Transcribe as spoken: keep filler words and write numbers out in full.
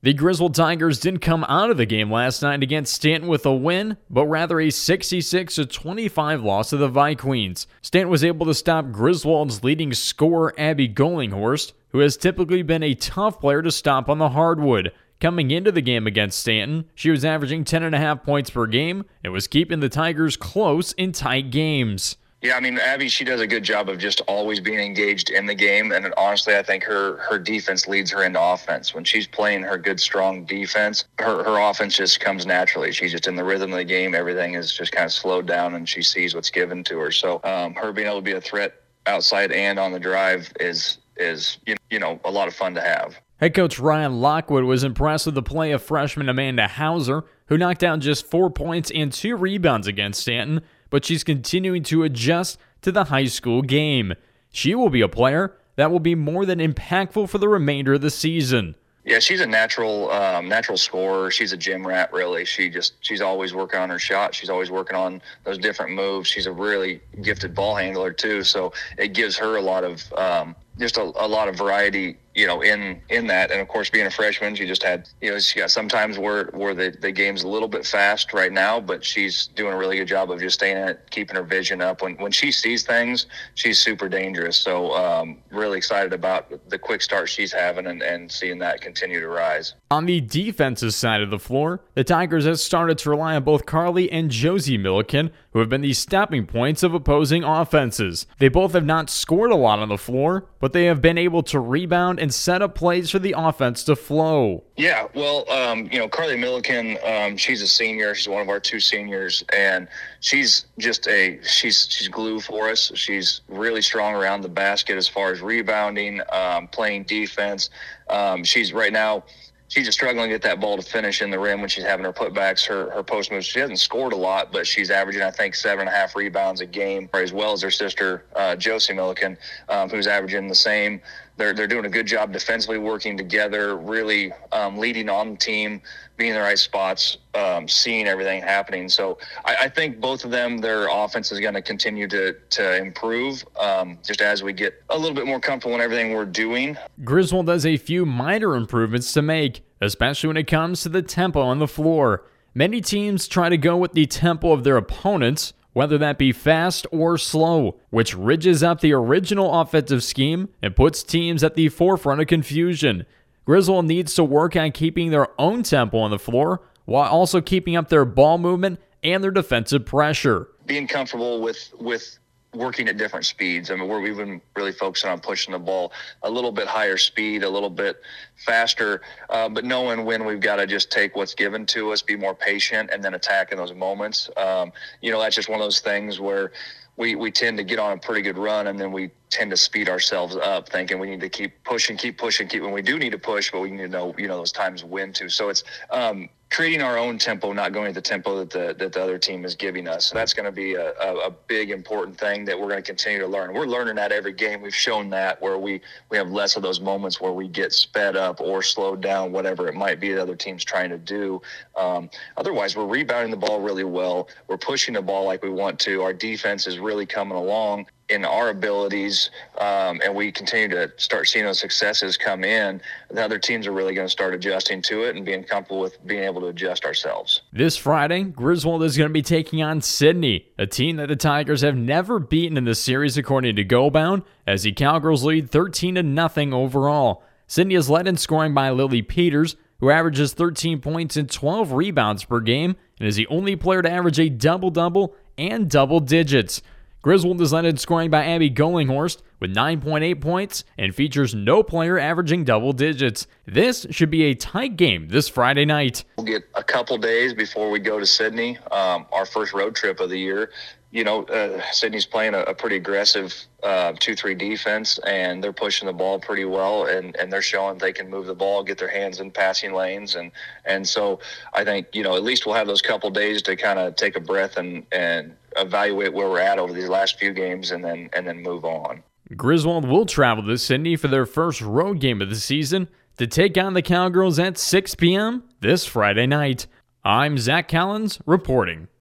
The Griswold Tigers didn't come out of the game last night against Stanton with a win, but rather a sixty-six to twenty-five loss to the Vikings. Stanton was able to stop Griswold's leading scorer, Abby Gollinghorst, who has typically been a tough player to stop on the hardwood. Coming into the game against Stanton, she was averaging ten point five points per game and was keeping the Tigers close in tight games. Yeah, I mean, Abby, she does a good job of just always being engaged in the game. And honestly, I think her her defense leads her into offense. When she's playing her good, strong defense, her, her offense just comes naturally. She's just in the rhythm of the game. Everything is just kind of slowed down, and she sees what's given to her. So um, her being able to be a threat outside and on the drive is, is you know, you know, a lot of fun to have. Head coach Ryan Lockwood was impressed with the play of freshman Amanda Hauser, who knocked down just four points and two rebounds against Stanton, but she's continuing to adjust to the high school game. She will be a player that will be more than impactful for the remainder of the season. Yeah, she's a natural um, natural scorer. She's a gym rat, really. She just she's always working on her shot. She's always working on those different moves. She's a really gifted ball handler, too, so it gives her a lot of um, just a, a lot of variety, you know, in in that. And of course, being a freshman, she just had, you know, she got sometimes where where the, the game's a little bit fast right now, but she's doing a really good job of just staying in it, keeping her vision up. When when she sees things, she's super dangerous. So um, really excited about the quick start she's having and, and seeing that continue to rise. On the defensive side of the floor, the Tigers have started to rely on both Carly and Josie Milliken, who have been the stopping points of opposing offenses. They both have not scored a lot on the floor, but they have been able to rebound and set up plays for the offense to flow. Yeah, well, um, you know, Carly Milliken, um, she's a senior. She's one of our two seniors, and she's just a she's she's glue for us. She's really strong around the basket as far as rebounding, um, playing defense. Um, she's right now. She's just struggling to get that ball to finish in the rim when she's having her putbacks, her her post moves. She hasn't scored a lot, but she's averaging, I think, seven and a half rebounds a game, as well as her sister, uh, Josie Milliken, um, who's averaging the same. They're they're doing a good job defensively, working together, really um, leading on the team, being in the right spots, um, seeing everything happening. So I, I think both of them, their offense is going to continue to to improve um, just as we get a little bit more comfortable in everything we're doing. Griswold has a few minor improvements to make, especially when it comes to the tempo on the floor. Many teams try to go with the tempo of their opponents, whether that be fast or slow, which ridges up the original offensive scheme and puts teams at the forefront of confusion. Griswold needs to work on keeping their own tempo on the floor while also keeping up their ball movement and their defensive pressure. Being comfortable with with working at different speeds. I mean, we're, we've been really focusing on pushing the ball a little bit higher speed, a little bit faster, uh, but knowing when we've got to just take what's given to us, be more patient, and then attack in those moments. Um, you know, that's just one of those things where we, we tend to get on a pretty good run, and then we tend to speed ourselves up thinking we need to keep pushing, keep pushing, keep when we do need to push, but we need to know, you know, those times when to. So it's um, creating our own tempo, not going at the tempo that the that the other team is giving us. So that's going to be a, a, a big, important thing that we're going to continue to learn. We're learning that every game. We've shown that where we, we have less of those moments where we get sped up or slowed down, whatever it might be the other team's trying to do. Um, otherwise, we're rebounding the ball really well. We're pushing the ball like we want to. Our defense is really coming along in our abilities, um, and we continue to start seeing those successes come in. The other teams are really going to start adjusting to it and being comfortable with being able to adjust ourselves. This Friday, Griswold is going to be taking on Sydney, a team that the Tigers have never beaten in the series according to GoBound, as the Cowgirls lead thirteen to nothing overall. Sydney is led in scoring by Lily Peters, who averages thirteen points and twelve rebounds per game, and is the only player to average a double-double and double digits. Griswold is led in scoring by Abby Gollinghorst with nine point eight points and features no player averaging double digits. This should be a tight game this Friday night. We'll get a couple days before we go to Sydney, um, our first road trip of the year. You know, uh, Sydney's playing a, a pretty aggressive uh, two three defense, and they're pushing the ball pretty well, and, and they're showing they can move the ball, get their hands in passing lanes. And, and so I think, you know, at least we'll have those couple days to kind of take a breath and, and evaluate where we're at over these last few games and then and then move on. Griswold will travel to Sydney for their first road game of the season to take on the Cowgirls at six p.m. this Friday night. I'm Zach Collins reporting.